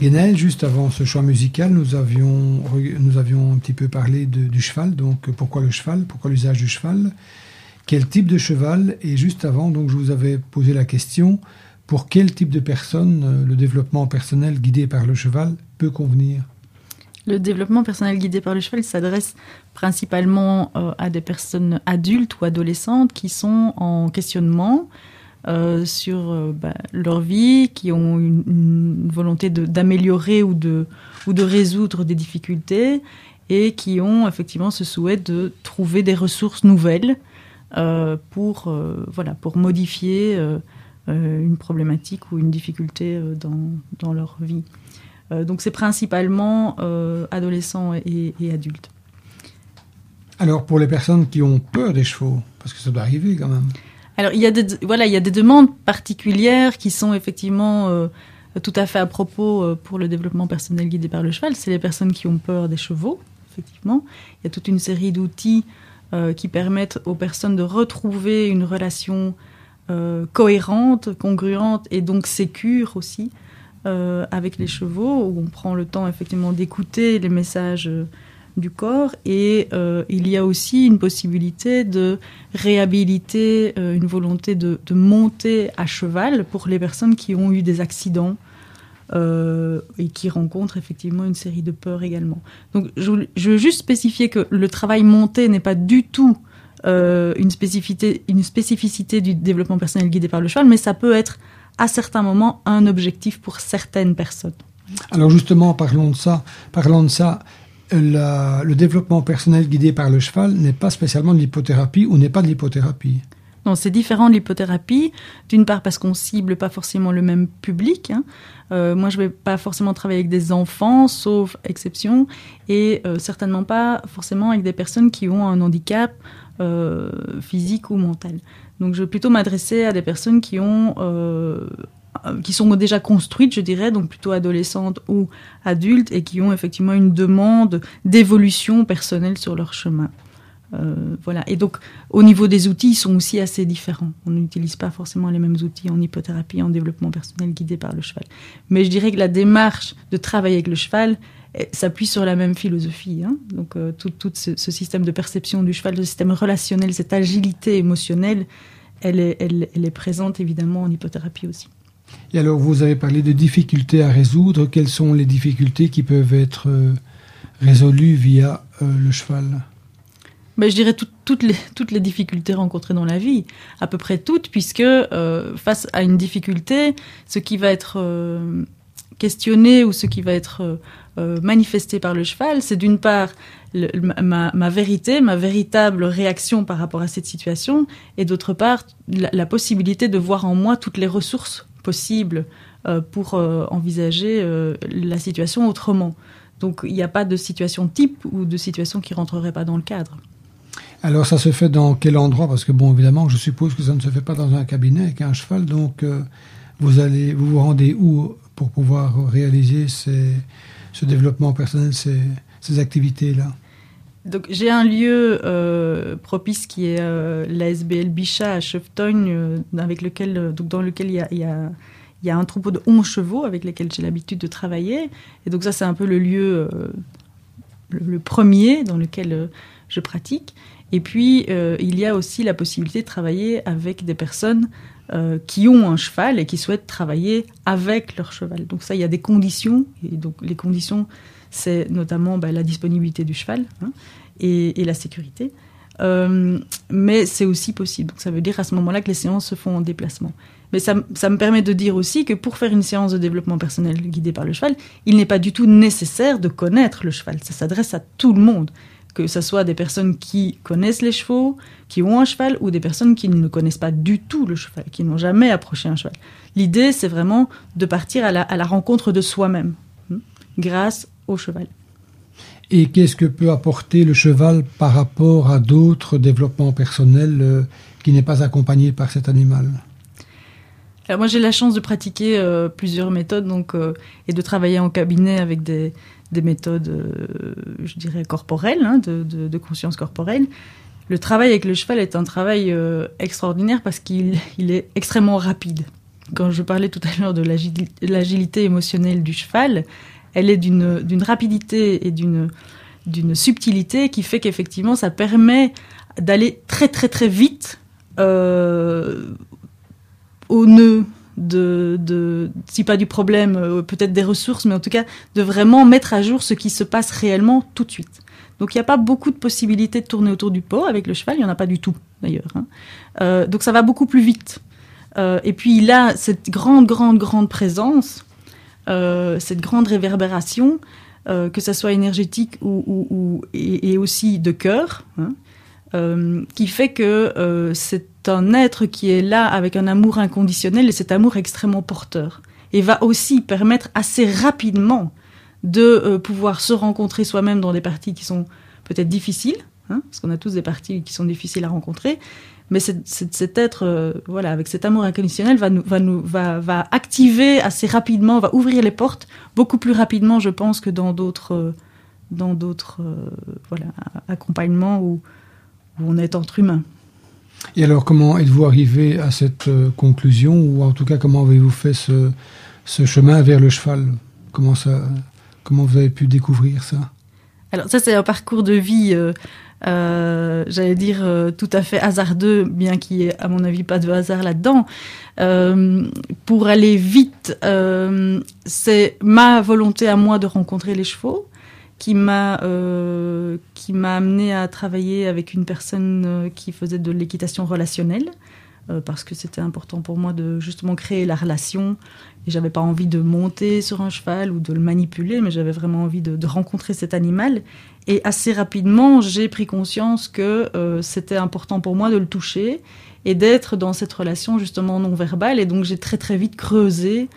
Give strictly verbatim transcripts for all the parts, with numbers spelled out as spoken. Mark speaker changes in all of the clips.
Speaker 1: Guénel, juste avant ce choix musical, nous avions, nous avions un petit peu parlé de, du cheval. Donc, pourquoi le cheval? Pourquoi l'usage du cheval? Quel type de cheval? Et juste avant, donc, je vous avais posé la question, pour quel type de personne le développement personnel guidé par le cheval peut convenir?
Speaker 2: Le développement personnel guidé par le cheval s'adresse principalement euh, à des personnes adultes ou adolescentes qui sont en questionnement euh, sur euh, bah, leur vie, qui ont une, une volonté de, d'améliorer ou de, ou de résoudre des difficultés et qui ont effectivement ce souhait de trouver des ressources nouvelles euh, pour, euh, voilà, pour modifier euh, euh, une problématique ou une difficulté euh, dans, dans leur vie. Euh, donc c'est principalement euh, adolescents et, et adultes.
Speaker 1: Alors pour les personnes qui ont peur des chevaux, parce que ça doit arriver quand même.
Speaker 2: Alors il y a des, voilà, il y a des demandes particulières qui sont effectivement euh, tout à fait à propos euh, pour le développement personnel guidé par le cheval. C'est les personnes qui ont peur des chevaux, effectivement. Il y a toute une série d'outils euh, qui permettent aux personnes de retrouver une relation euh, cohérente, congruente et donc sécure aussi Euh, avec les chevaux, où on prend le temps effectivement d'écouter les messages euh, du corps, et euh, il y a aussi une possibilité de réhabiliter euh, une volonté de, de monter à cheval pour les personnes qui ont eu des accidents euh, et qui rencontrent effectivement une série de peurs également. Donc je, je veux juste spécifier que le travail monté n'est pas du tout euh, une spécificité, une spécificité du développement personnel guidé par le cheval, mais ça peut être à certains moments un objectif pour certaines personnes.
Speaker 1: Alors justement, parlons de ça. Parlons de ça. La, le développement personnel guidé par le cheval n'est pas spécialement de l'hypothérapie ou n'est pas de l'hypothérapie.
Speaker 2: Non, c'est différent de l'hypothérapie. D'une part parce qu'on cible pas forcément le même public. Hein. Euh, moi, je vais pas forcément travailler avec des enfants, sauf exception, et euh, certainement pas forcément avec des personnes qui ont un handicap euh, physique ou mental. Donc, je vais plutôt m'adresser à des personnes qui ont, euh, qui sont déjà construites, je dirais, donc plutôt adolescentes ou adultes, et qui ont effectivement une demande d'évolution personnelle sur leur chemin. Euh, voilà. Et donc, au niveau des outils, ils sont aussi assez différents. On n'utilise pas forcément les mêmes outils en hypothérapie, en développement personnel guidé par le cheval. Mais je dirais que la démarche de travailler avec le cheval s'appuie sur la même philosophie. Hein. Donc, euh, tout, tout ce, ce système de perception du cheval, ce système relationnel, cette agilité émotionnelle, elle est, elle, elle est présente évidemment en hypothérapie aussi.
Speaker 1: Et alors, vous avez parlé de difficultés à résoudre. Quelles sont les difficultés qui peuvent être euh, résolues via euh, le cheval ?
Speaker 2: Ben, je dirais tout, toutes, les, toutes les difficultés rencontrées dans la vie, à peu près toutes, puisque euh, face à une difficulté, ce qui va être euh, questionné ou ce qui va être euh, Euh, manifestée par le cheval, c'est d'une part le, ma, ma vérité, ma véritable réaction par rapport à cette situation, et d'autre part la, la possibilité de voir en moi toutes les ressources possibles euh, pour euh, envisager euh, la situation autrement. Donc il n'y a pas de situation type ou de situation qui ne rentrerait pas dans le cadre.
Speaker 1: Alors ça se fait dans quel endroit? Parce que bon, évidemment, je suppose que ça ne se fait pas dans un cabinet avec un cheval, donc euh, vous allez, vous vous rendez où pour pouvoir réaliser ces ce développement personnel, ces, ces activités-là?
Speaker 2: Donc, j'ai un lieu euh, propice qui est euh, l'A S B L Bichat à Cheftogne, euh, avec lequel, euh, donc dans lequel il y a, il y a, il y a un troupeau de onze chevaux avec lesquels j'ai l'habitude de travailler. Et donc ça, c'est un peu le lieu, euh, le, le premier dans lequel euh, je pratique. Et puis, euh, il y a aussi la possibilité de travailler avec des personnes Euh, qui ont un cheval et qui souhaitent travailler avec leur cheval. Donc ça, il y a des conditions. Et donc les conditions, c'est notamment bah, la disponibilité du cheval hein, et, et la sécurité. Euh, mais c'est aussi possible. Donc ça veut dire à ce moment-là que les séances se font en déplacement. Mais ça, ça me permet de dire aussi que pour faire une séance de développement personnel guidée par le cheval, il n'est pas du tout nécessaire de connaître le cheval. Ça s'adresse à tout le monde. Que ce soit des personnes qui connaissent les chevaux, qui ont un cheval, ou des personnes qui ne connaissent pas du tout le cheval, qui n'ont jamais approché un cheval. L'idée, c'est vraiment de partir à la, à la rencontre de soi-même, hein, grâce au cheval.
Speaker 1: Et qu'est-ce que peut apporter le cheval par rapport à d'autres développements personnels euh, qui n'est pas accompagné par cet animal?
Speaker 2: Alors moi, j'ai la chance de pratiquer euh, plusieurs méthodes donc, euh, et de travailler en cabinet avec des... des méthodes, euh, je dirais, corporelles, hein, de, de, de conscience corporelle. Le travail avec le cheval est un travail euh, extraordinaire parce qu'il il est extrêmement rapide. quand je parlais tout à l'heure de l'agil- l'agilité émotionnelle du cheval, elle est d'une, d'une rapidité et d'une, d'une subtilité qui fait qu'effectivement, ça permet d'aller très très très vite euh, au nœud de, de, si pas du problème, euh, peut-être des ressources, mais en tout cas de vraiment mettre à jour ce qui se passe réellement tout de suite. Donc il n'y a pas beaucoup de possibilités de tourner autour du pot avec le cheval, il n'y en a pas du tout d'ailleurs. Hein. Euh, donc ça va beaucoup plus vite. Euh, et puis il a cette grande, grande, grande présence, euh, cette grande réverbération, euh, que ça soit énergétique ou, ou, ou, et, et aussi de cœur, hein, euh, qui fait que euh, c'est un être qui est là avec un amour inconditionnel et cet amour extrêmement porteur. Et va aussi permettre assez rapidement de euh, pouvoir se rencontrer soi-même dans des parties qui sont peut-être difficiles, hein, parce qu'on a tous des parties qui sont difficiles à rencontrer, mais c'est, c'est, cet être, euh, voilà, avec cet amour inconditionnel, va, nous, va, nous, va, va activer assez rapidement, va ouvrir les portes beaucoup plus rapidement, je pense, que dans d'autres, euh, dans d'autres euh, voilà, accompagnements où, où on est entre humains.
Speaker 1: Et alors, comment êtes-vous arrivé à cette euh, conclusion, ou en tout cas, comment avez-vous fait ce, ce chemin vers le cheval ? Comment ça, comment vous avez pu découvrir ça ?
Speaker 2: Alors ça, c'est un parcours de vie, euh, euh, j'allais dire, euh, tout à fait hasardeux, bien qu'il n'y ait, à mon avis, pas de hasard là-dedans. Euh, pour aller vite, euh, c'est ma volonté à moi de rencontrer les chevaux qui m'a, euh, qui m'a amené à travailler avec une personne euh, qui faisait de l'équitation relationnelle, euh, parce que c'était important pour moi de justement créer la relation. Et j'avais pas envie de monter sur un cheval ou de le manipuler, mais j'avais vraiment envie de, de rencontrer cet animal. Et assez rapidement, j'ai pris conscience que euh, c'était important pour moi de le toucher et d'être dans cette relation justement non verbale. Et donc j'ai très très vite creusé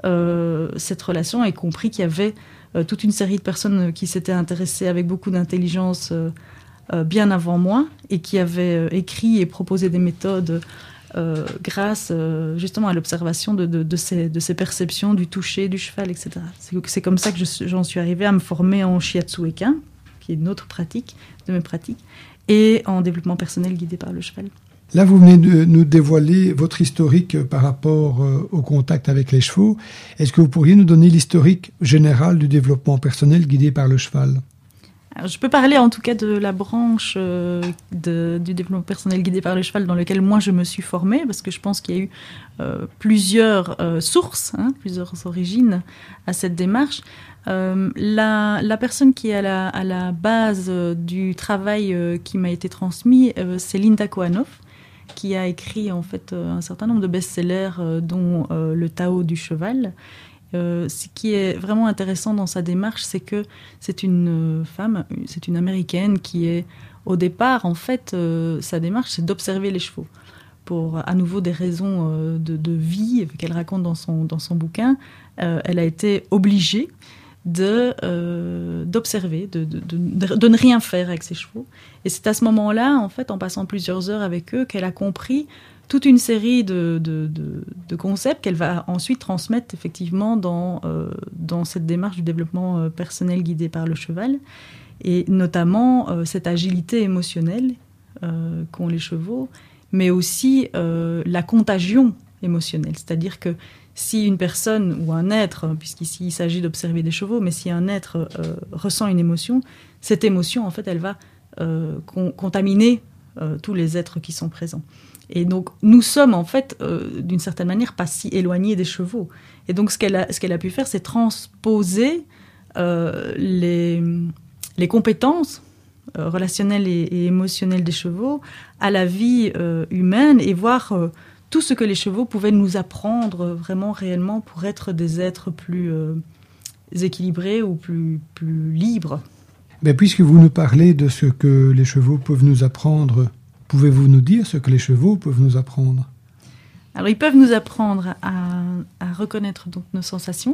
Speaker 2: euh, cette relation et compris qu'il y avait euh, toute une série de personnes qui s'étaient intéressées avec beaucoup d'intelligence euh, euh, bien avant moi et qui avaient euh, écrit et proposé des méthodes Euh, grâce euh, justement à l'observation de, de, de, ces, de ces perceptions du toucher, du cheval, et cetera. C'est, c'est comme ça que je, j'en suis arrivée à me former en shiatsu equin, qui est une autre pratique de mes pratiques, et en développement personnel guidé par le cheval.
Speaker 1: Là, vous venez de nous dévoiler votre historique par rapport euh, au contact avec les chevaux. Est-ce que vous pourriez nous donner l'historique général du développement personnel guidé par le cheval ?
Speaker 2: Alors, je peux parler en tout cas de la branche euh, de, du développement personnel guidé par le cheval dans lequel moi je me suis formée, parce que je pense qu'il y a eu euh, plusieurs euh, sources, hein, plusieurs origines à cette démarche. Euh, la, la personne qui est à la, à la base euh, du travail euh, qui m'a été transmis, euh, c'est Linda Kohanov, qui a écrit en fait euh, un certain nombre de best-sellers, euh, dont euh, Le Tao du cheval. Euh, ce qui est vraiment intéressant dans sa démarche, c'est que c'est une femme, c'est une américaine qui est, au départ, en fait, euh, sa démarche, c'est d'observer les chevaux. Pour, à nouveau, des raisons euh, de, de vie qu'elle raconte dans son, dans son bouquin, euh, elle a été obligée de, euh, d'observer, de, de, de, de ne rien faire avec ses chevaux. Et c'est à ce moment-là, en fait, en passant plusieurs heures avec eux, qu'elle a compris toute une série de, de, de, de concepts qu'elle va ensuite transmettre effectivement dans, euh, dans cette démarche du développement euh, personnel guidé par le cheval, et notamment euh, cette agilité émotionnelle euh, qu'ont les chevaux, mais aussi euh, la contagion émotionnelle. C'est-à-dire que si une personne ou un être, puisqu'ici il s'agit d'observer des chevaux, mais si un être euh, ressent une émotion, cette émotion, en fait, elle va euh, con- contaminer euh, tous les êtres qui sont présents. Et donc, nous sommes, en fait, euh, d'une certaine manière, pas si éloignés des chevaux. Et donc, ce qu'elle a, ce qu'elle a pu faire, c'est transposer euh, les, les compétences euh, relationnelles et, et émotionnelles des chevaux à la vie euh, humaine et voir euh, tout ce que les chevaux pouvaient nous apprendre euh, vraiment, réellement, pour être des êtres plus euh, équilibrés ou plus, plus libres.
Speaker 1: Ben, puisque vous nous parlez de ce que les chevaux peuvent nous apprendre, pouvez-vous nous dire ce que les chevaux peuvent nous apprendre ?
Speaker 2: Alors, ils peuvent nous apprendre à, à reconnaître donc nos sensations,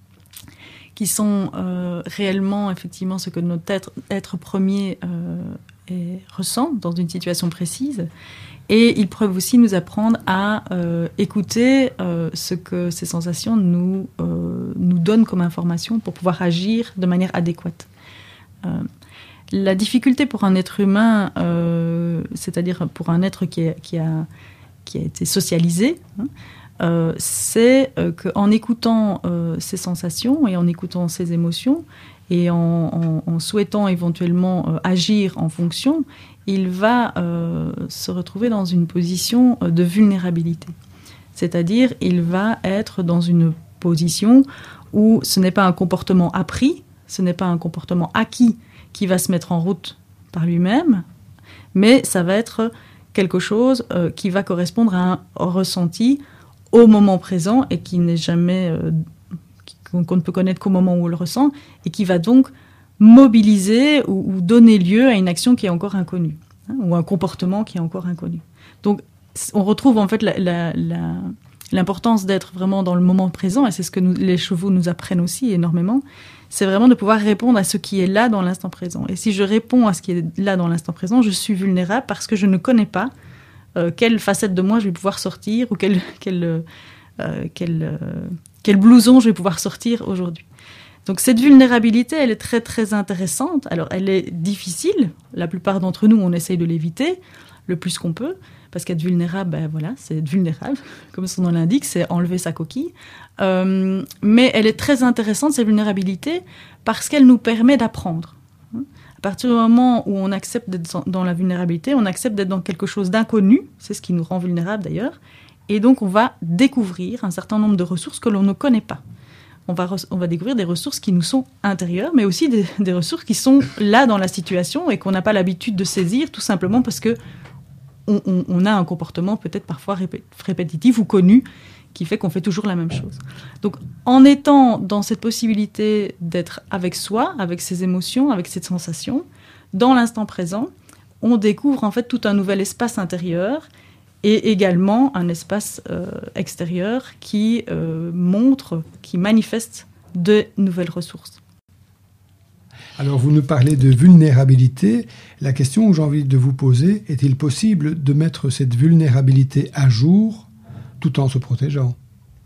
Speaker 2: qui sont euh, réellement, effectivement, ce que notre être, être premier euh, est, ressent dans une situation précise. Et ils peuvent aussi nous apprendre à euh, écouter euh, ce que ces sensations nous, euh, nous donnent comme information pour pouvoir agir de manière adéquate. Euh, La difficulté pour un être humain, euh, c'est-à-dire pour un être qui, est, qui, a, qui a été socialisé, hein, euh, c'est euh, qu'en écoutant euh, ses sensations et en écoutant ses émotions et en, en, en souhaitant éventuellement euh, agir en fonction, il va euh, se retrouver dans une position de vulnérabilité. C'est-à-dire, il va être dans une position où ce n'est pas un comportement appris, ce n'est pas un comportement acquis qui va se mettre en route par lui-même, mais ça va être quelque chose euh, qui va correspondre à un ressenti au moment présent et qui n'est jamais, euh, qu'on ne peut connaître qu'au moment où on le ressent, et qui va donc mobiliser ou, ou donner lieu à une action qui est encore inconnue, hein, ou un comportement qui est encore inconnu. Donc, on retrouve en fait la, la, la, l'importance d'être vraiment dans le moment présent, et c'est ce que nous, les chevaux nous apprennent aussi énormément, c'est vraiment de pouvoir répondre à ce qui est là dans l'instant présent. Et si je réponds à ce qui est là dans l'instant présent, je suis vulnérable parce que je ne connais pas euh, quelle facette de moi je vais pouvoir sortir ou quel, quel, euh, quel, euh, quel blouson je vais pouvoir sortir aujourd'hui. Donc cette vulnérabilité, elle est très très intéressante. Alors elle est difficile, la plupart d'entre nous on essaye de l'éviter le plus qu'on peut, parce qu'être vulnérable, ben voilà, c'est être vulnérable, comme son nom l'indique, c'est enlever sa coquille. Euh, mais elle est très intéressante, cette vulnérabilité, parce qu'elle nous permet d'apprendre. À partir du moment où on accepte d'être dans la vulnérabilité, on accepte d'être dans quelque chose d'inconnu, c'est ce qui nous rend vulnérables d'ailleurs, et donc on va découvrir un certain nombre de ressources que l'on ne connaît pas. On va, re- on va découvrir des ressources qui nous sont intérieures, mais aussi des, des ressources qui sont là dans la situation et qu'on n'a pas l'habitude de saisir, tout simplement parce que On, on, on a un comportement peut-être parfois répé- répétitif ou connu qui fait qu'on fait toujours la même chose. Donc, en étant dans cette possibilité d'être avec soi, avec ses émotions, avec ses sensations, dans l'instant présent, on découvre en fait tout un nouvel espace intérieur et également un espace euh, extérieur qui euh, montre, qui manifeste de nouvelles ressources.
Speaker 1: Alors, vous nous parlez de vulnérabilité. La question que j'ai envie de vous poser, est-il possible de mettre cette vulnérabilité à jour tout en se protégeant ?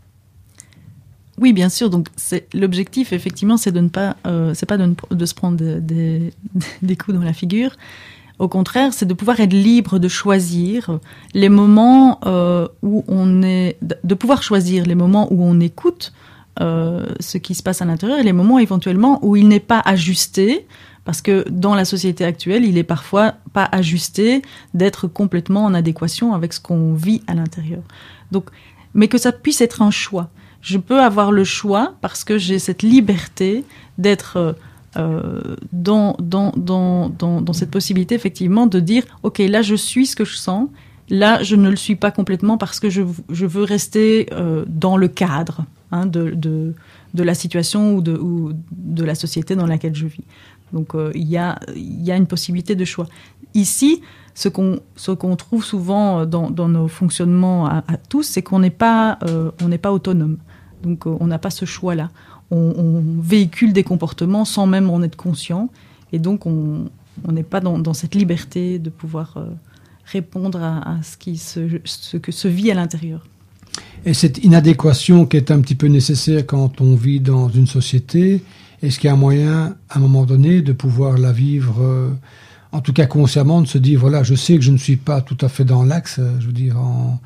Speaker 2: Oui, bien sûr. Donc, c'est, l'objectif, effectivement, c'est de ne pas, euh, c'est pas de, ne, de se prendre des, des, des coups dans la figure. Au contraire, c'est de pouvoir être libre de choisir les moments euh, où on est, de pouvoir choisir les moments où on écoute Euh, ce qui se passe à l'intérieur et les moments éventuellement où il n'est pas ajusté, parce que dans la société actuelle, il est parfois pas ajusté d'être complètement en adéquation avec ce qu'on vit à l'intérieur. Donc, mais que ça puisse être un choix. Je peux avoir le choix parce que j'ai cette liberté d'être euh, dans, dans, dans, dans, dans cette possibilité effectivement de dire « Ok, là je suis ce que je sens ». Là, je ne le suis pas complètement parce que je, je veux rester euh, dans le cadre hein, de, de, de la situation ou de, ou de la société dans laquelle je vis. Donc, euh, il y a, y a une possibilité de choix. Ici, ce qu'on, ce qu'on trouve souvent dans, dans nos fonctionnements à, à tous, c'est qu'on n'est pas, euh, on n'est pas autonome. Donc, euh, on n'a pas ce choix-là. On, on véhicule des comportements sans même en être conscient. Et donc, on n'est pas dans, dans cette liberté de pouvoir... Euh, répondre à, à ce, qui se, ce que se vit à l'intérieur.
Speaker 1: Et cette inadéquation qui est un petit peu nécessaire quand on vit dans une société, est-ce qu'il y a un moyen, à un moment donné, de pouvoir la vivre, euh, en tout cas consciemment, de se dire, voilà, je sais que je ne suis pas tout à fait dans l'axe, je veux dire, en,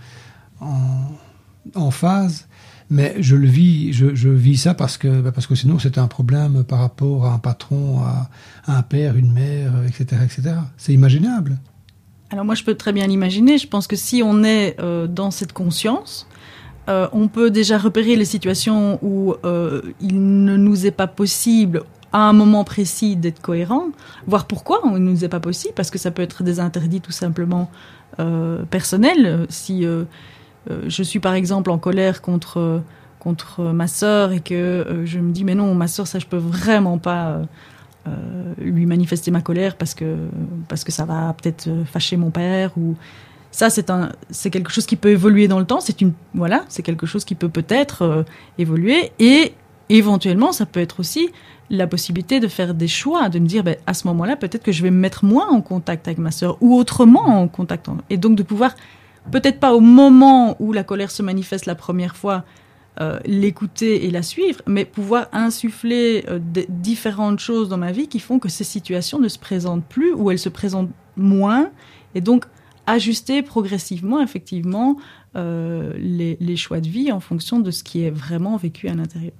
Speaker 1: en, en phase, mais je le vis, je, je vis ça parce que, bah parce que sinon c'est un problème par rapport à un patron, à, à un père, une mère, et cetera, et cetera. C'est imaginable.
Speaker 2: Alors moi, je peux très bien l'imaginer. Je pense que si on est euh, dans cette conscience, euh, on peut déjà repérer les situations où euh, il ne nous est pas possible, à un moment précis, d'être cohérent, voir pourquoi il ne nous est pas possible, parce que ça peut être des interdits tout simplement euh, personnels. Si euh, euh, je suis par exemple en colère contre, contre ma sœur et que euh, je me dis « mais non, ma sœur, ça je peux vraiment pas... Euh, » Euh, lui manifester ma colère parce que, parce que ça va peut-être fâcher mon père ou ça c'est, un, c'est quelque chose qui peut évoluer dans le temps, c'est, une, voilà, c'est quelque chose qui peut peut-être euh, évoluer et éventuellement ça peut être aussi la possibilité de faire des choix, de me dire ben, à ce moment-là peut-être que je vais me mettre moins en contact avec ma sœur ou autrement en contact et donc de pouvoir peut-être pas au moment où la colère se manifeste la première fois Euh, l'écouter et la suivre, mais pouvoir insuffler euh, d- différentes choses dans ma vie qui font que ces situations ne se présentent plus ou elles se présentent moins et donc ajuster progressivement, effectivement, euh, les, les choix de vie en fonction de ce qui est vraiment vécu à l'intérieur.